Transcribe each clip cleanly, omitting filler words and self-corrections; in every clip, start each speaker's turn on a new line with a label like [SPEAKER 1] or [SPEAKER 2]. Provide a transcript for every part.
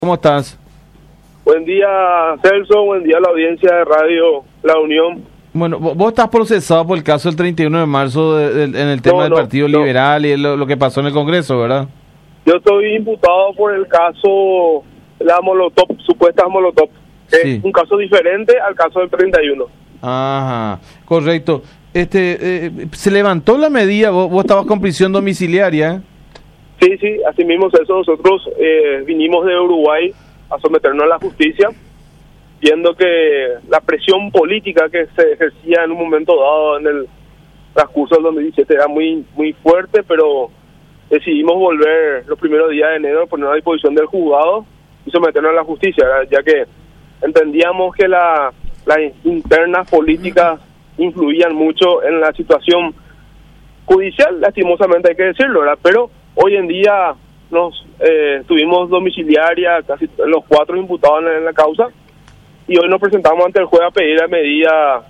[SPEAKER 1] ¿Cómo estás?
[SPEAKER 2] Buen día, Celso. Buen día a la audiencia de Radio La Unión.
[SPEAKER 1] Bueno, vos estás procesado por el caso del 31 de marzo en el tema del Partido Liberal y lo que pasó en el Congreso, ¿verdad?
[SPEAKER 2] Yo estoy imputado por el caso la Molotov, supuestas Molotov.
[SPEAKER 1] Sí.
[SPEAKER 2] Es un caso diferente al caso del 31.
[SPEAKER 1] Ajá, correcto. Se levantó la medida, vos estabas con prisión domiciliaria.
[SPEAKER 2] Sí, así mismo, Celso. Nosotros vinimos de Uruguay a someternos a la justicia, viendo que la presión política que se ejercía en un momento dado en el transcurso del 2017 era muy fuerte, pero decidimos volver los primeros días de enero, ponernos a disposición del juzgado y someternos a la justicia, ya que entendíamos que las internas políticas influían mucho en la situación judicial, lastimosamente hay que decirlo, ¿verdad? Pero hoy en día nos tuvimos domiciliaria, casi los 4 imputados en la causa, y hoy nos presentamos ante el juez a pedir la medida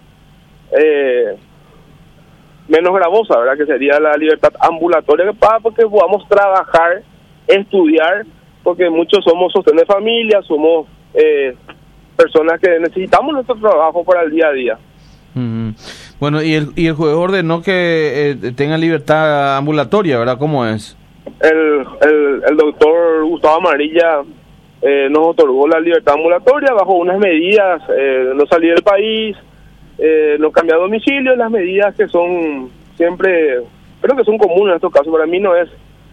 [SPEAKER 2] menos gravosa, ¿verdad? Que sería la libertad ambulatoria, para que podamos trabajar, estudiar, porque muchos somos sostén de familia, somos personas que necesitamos nuestro trabajo para el día a día.
[SPEAKER 1] Bueno, y el juez ordenó que tenga libertad ambulatoria, ¿verdad? ¿Cómo es?
[SPEAKER 2] El doctor Gustavo Amarilla nos otorgó la libertad ambulatoria bajo unas medidas, no salir del país, no cambiar de domicilio, las medidas que son siempre, creo que son comunes en estos casos. Para mí no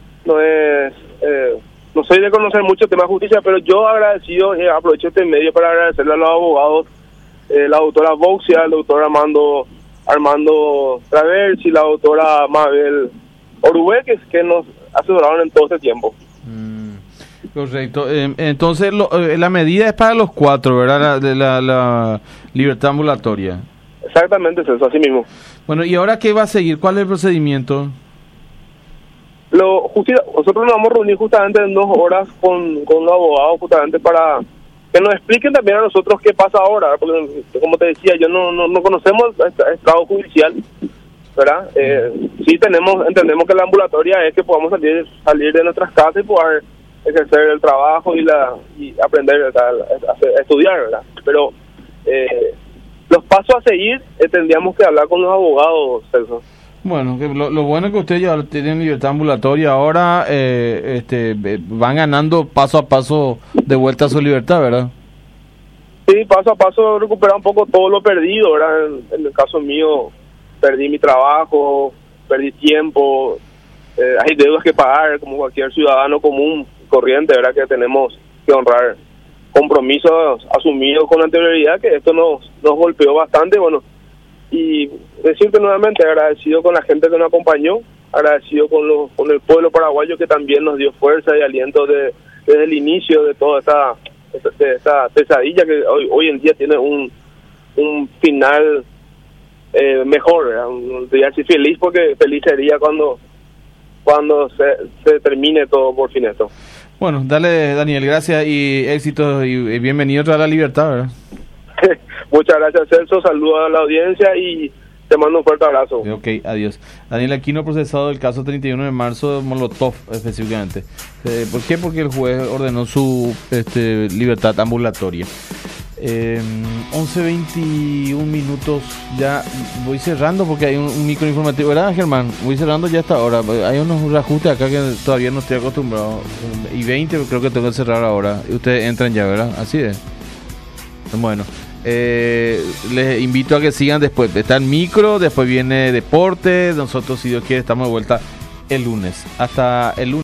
[SPEAKER 2] soy de conocer mucho el tema de justicia, pero yo agradecido, aprovecho este medio para agradecerle a los abogados, la doctora Voxia, el doctor Armando Traversi, la doctora Mabel Orue, que nos asesoraron en todo este tiempo.
[SPEAKER 1] Correcto. Entonces, la medida es para los 4, ¿verdad? La libertad ambulatoria.
[SPEAKER 2] Exactamente, eso, así mismo.
[SPEAKER 1] Bueno, ¿y ahora qué va a seguir? ¿Cuál es el procedimiento?
[SPEAKER 2] Nosotros nos vamos a reunir justamente en 2 horas con los abogados, justamente para que nos expliquen también a nosotros qué pasa ahora, porque como te decía, yo no conocemos el estado judicial, ¿verdad? Sí entendemos que la ambulatoria es que podamos salir de nuestras casas y poder ejercer el trabajo y aprender a estudiar, ¿verdad? Pero los pasos a seguir tendríamos que hablar con los abogados, Celso.
[SPEAKER 1] Bueno, lo bueno es que ustedes ya tienen libertad ambulatoria ahora, van ganando paso a paso de vuelta a su libertad, ¿verdad?
[SPEAKER 2] Sí, paso a paso recuperar un poco todo lo perdido, ¿verdad? En el caso mío, perdí mi trabajo, perdí tiempo, hay deudas que pagar como cualquier ciudadano común, corriente, ¿verdad? Que tenemos que honrar compromisos asumidos con anterioridad, que esto nos golpeó bastante, bueno, y decirte nuevamente agradecido con la gente que nos acompañó, agradecido con el pueblo paraguayo que también nos dio fuerza y aliento desde el inicio de toda esta pesadilla que hoy en día tiene un final mejor, ¿verdad? Estoy feliz porque feliz sería cuando se termine todo por fin esto.
[SPEAKER 1] Bueno, dale, Daniel, gracias y éxitos y bienvenido a la libertad, ¿verdad?
[SPEAKER 2] Muchas gracias, Celso, saludos a la audiencia y te mando un fuerte abrazo.
[SPEAKER 1] Ok, adiós. Daniel Aquino, procesado del caso 31 de marzo de Molotov, específicamente. ¿Por qué? Porque el juez ordenó su libertad ambulatoria. 11:21 minutos, ya voy cerrando porque hay un micro informativo, ¿verdad, Germán? Voy cerrando ya hasta ahora, hay unos ajustes acá que todavía no estoy acostumbrado, y 20 creo que tengo que cerrar ahora, ustedes entran ya, ¿verdad? Así es. Bueno, les invito a que sigan después, está el micro, después viene deporte, nosotros si Dios quiere estamos de vuelta el lunes, hasta el lunes.